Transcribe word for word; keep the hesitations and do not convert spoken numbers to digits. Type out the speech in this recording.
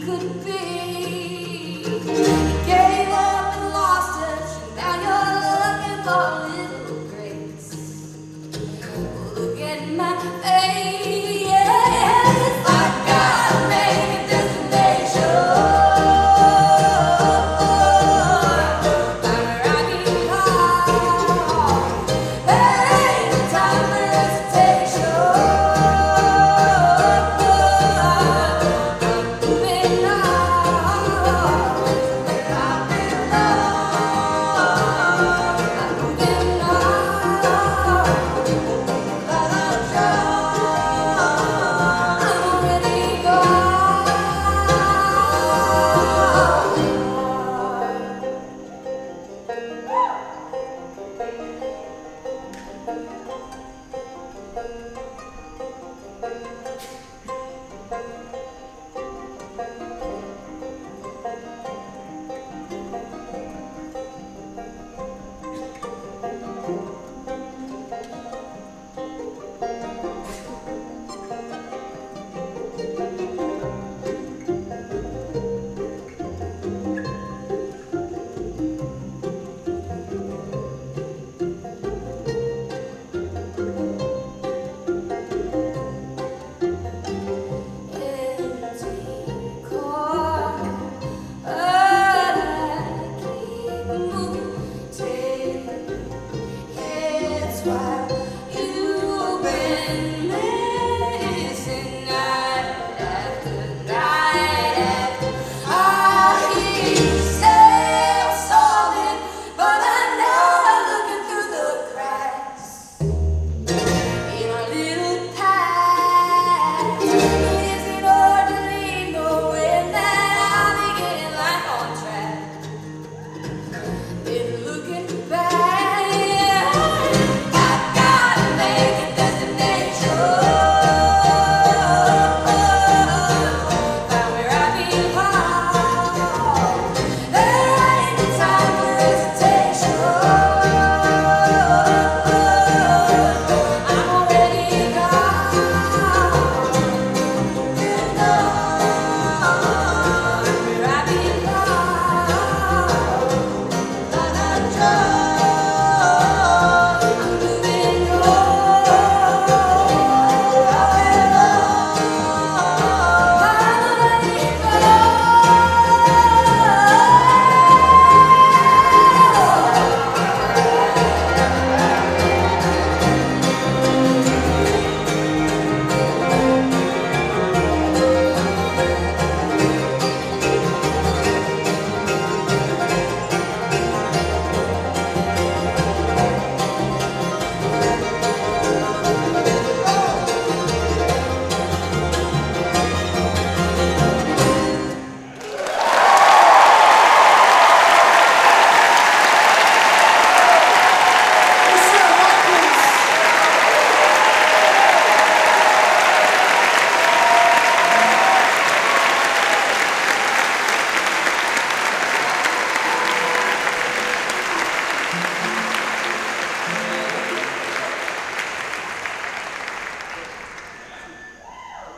could be. You gave up and lost touch, and now you're looking for a little grace. Look at my face, yes, I gotta make a destination. I'm a rocky heart, there ain't no time for hesitation. I'm moving on, I've been lost, I'm moving on. But I'm sure I'm already gone.